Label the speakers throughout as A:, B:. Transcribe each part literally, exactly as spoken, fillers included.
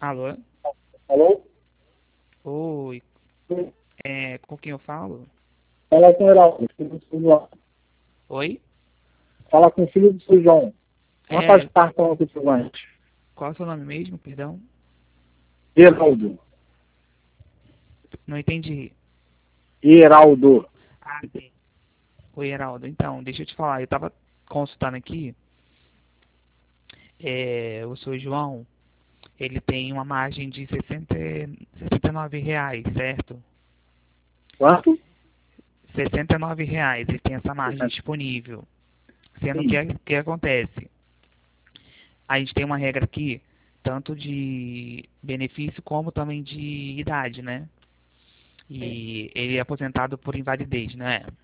A: Alô?
B: Alô?
A: Oi, é, com quem eu falo?
B: Fala com o Heraldo, filho do seu João.
A: Oi?
B: Fala com o filho do seu João. Uma
A: É,
B: parte estar falando com o seu antes.
A: qual é o seu nome mesmo, perdão?
B: Heraldo.
A: Não entendi.
B: Heraldo.
A: Ah, sim. Oi, Heraldo. Então, deixa eu te falar, eu tava consultando aqui, é, o seu João, ele tem uma margem de sessenta, e- sessenta e nove reais, certo?
B: Quanto?
A: sessenta e nove reais, ele tem essa margem disponível. Sendo que
B: Sim.
A: o que acontece? A gente tem uma regra aqui, tanto de benefício como também de idade, né? E ele é aposentado por invalidez, não é?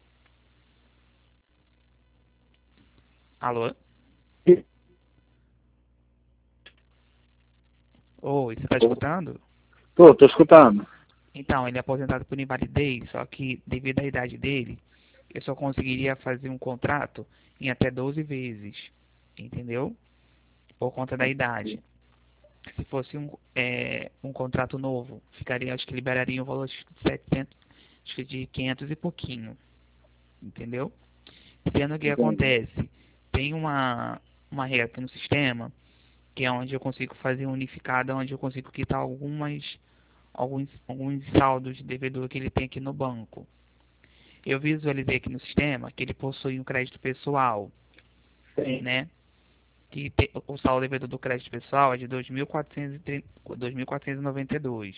A: Alô? Oi, você está escutando?
B: Tô, tô escutando.
A: Então, ele é aposentado por invalidez, só que devido à idade dele, eu só conseguiria fazer um contrato em até doze vezes, entendeu? Por conta da idade. Se fosse um, é, um contrato novo, ficaria, acho que liberaria um valor de setecentos, acho que de quinhentos e pouquinho, entendeu? Sendo que
B: Entendi.
A: acontece, tem uma, uma regra aqui no sistema, que é onde eu consigo fazer um unificado, onde eu consigo quitar algumas, alguns, alguns saldos de devedor que ele tem aqui no banco. Eu visualizei aqui no sistema que ele possui um crédito pessoal,
B: Sim.
A: né? Que te, o saldo devedor do crédito pessoal é de dois mil quatrocentos e noventa e dois,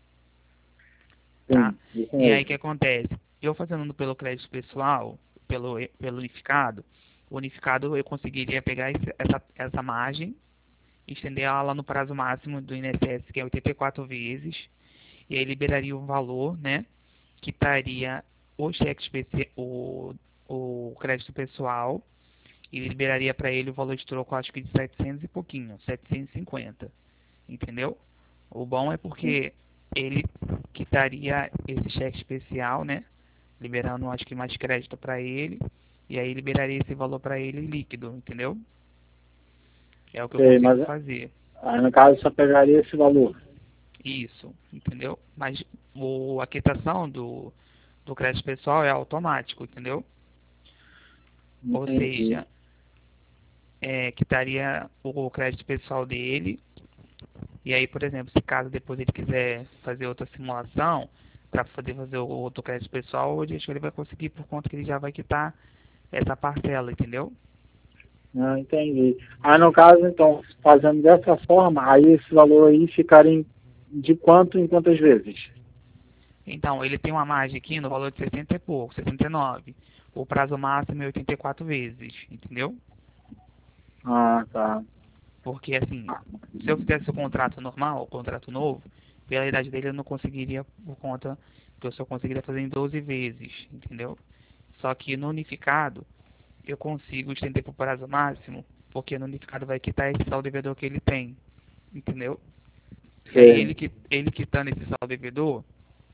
A: tá?
B: Sim. Isso
A: E aí o que
B: mesmo.
A: acontece? Eu fazendo pelo crédito pessoal, pelo, pelo unificado, o unificado eu conseguiria pegar esse, essa, essa margem, estender ela no prazo máximo do I N S S, que é oitenta e quatro vezes, e aí liberaria um valor, né, que estaria o cheque especial, o, o crédito pessoal, e liberaria para ele o valor de troco, acho que de setecentos e pouquinho, setecentos e cinquenta, entendeu? O bom é
B: Sim.
A: porque ele quitaria esse cheque especial, né, liberando, acho que mais crédito para ele, e aí liberaria esse valor para ele líquido, entendeu? É o que eu
B: Sei,
A: consigo
B: mas
A: fazer.
B: aí no caso só pegaria esse valor.
A: Isso, entendeu? Mas o, a quitação do, do crédito pessoal é automático, entendeu? Ou
B: Entendi.
A: seja, é, quitaria o crédito pessoal dele. E aí, por exemplo, se caso depois ele quiser fazer outra simulação para poder fazer o outro crédito pessoal, hoje acho que ele vai conseguir por conta que ele já vai quitar essa parcela, entendeu?
B: Ah, entendi. Aí no caso, então, fazendo dessa forma, aí esse valor aí ficaria em- de quanto em quantas vezes?
A: Então, ele tem uma margem aqui no valor de sessenta e pouco, sessenta e nove. O prazo máximo é oitenta e quatro vezes, entendeu?
B: Ah, tá.
A: Porque, assim, se eu fizesse o contrato normal, o contrato novo, pela idade dele eu não conseguiria, por conta que eu só conseguiria fazer em doze vezes, entendeu? Só que no unificado, eu consigo estender para o prazo máximo, porque no unificado vai quitar esse saldo devedor que ele tem, entendeu? E aí
B: Sei.
A: ele, que- ele quitando esse saldo devedor,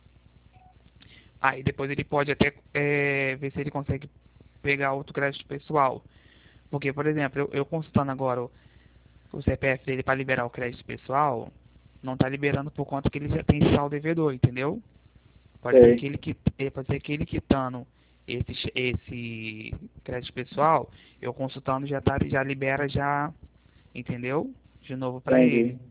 A: aí depois ele pode até é, ver se ele consegue pegar outro crédito pessoal. Porque, por exemplo, eu, eu consultando agora o, o C P F dele para liberar o crédito pessoal, não está liberando por conta que ele já tem saldo devedor, entendeu? Pode ser
B: Sei.
A: que ele, quit- eh, pode ser que ele quitando esse, che- esse crédito pessoal, eu consultando já tá, já libera já, entendeu? De novo para
B: Entendi.
A: ele,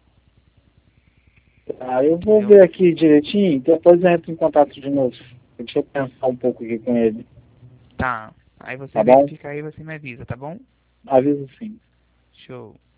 B: Ah, eu vou
A: entendeu?
B: ver aqui direitinho, depois eu entro em contato de novo. Deixa eu pensar um pouco aqui com ele.
A: Tá. Aí você
B: Tá bom?
A: verifica aí, você me avisa, tá bom?
B: Aviso sim.
A: Show.